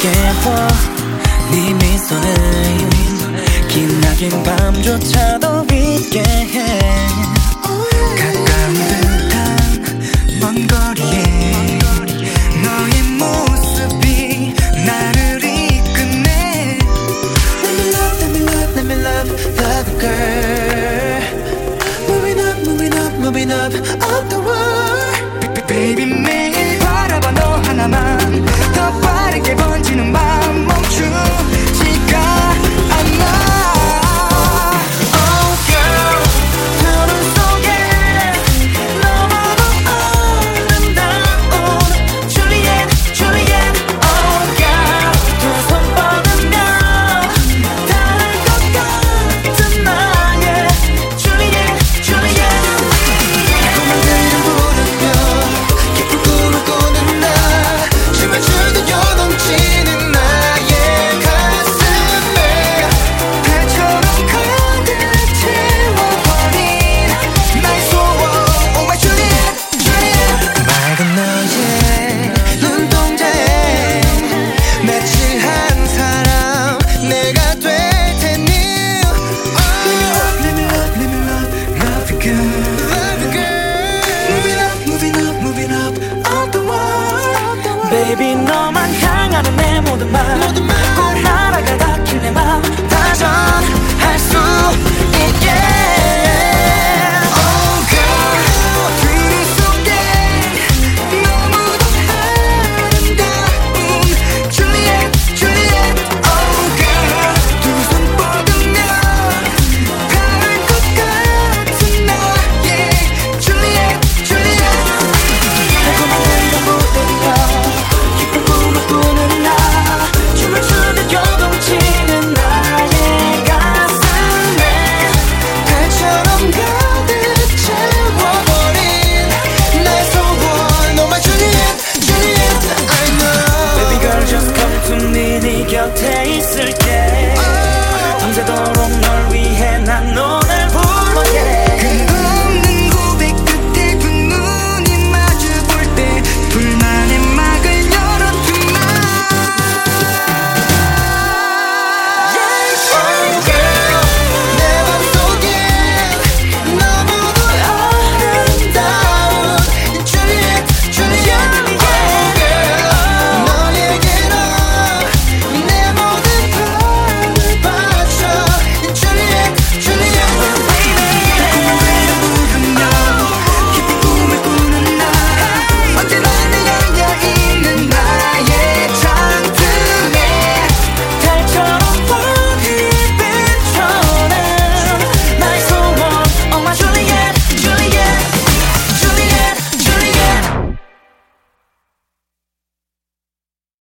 깨워 네 미소는 기나긴 밤조차도 잊게 해 가까운 듯한 먼 거리에 너의 모습이 나를 이끄네 Let me love, let me love, let me love, love you girl Moving up, moving up, moving up, up the world Baby 매일 바라봐 너 하나만 더 빠르게 번지는 맘 멈추지가 않아 Baby 너만 향하는 내 모든 말 꼭 날아가 닿길 내 맘 다 전할 수 있게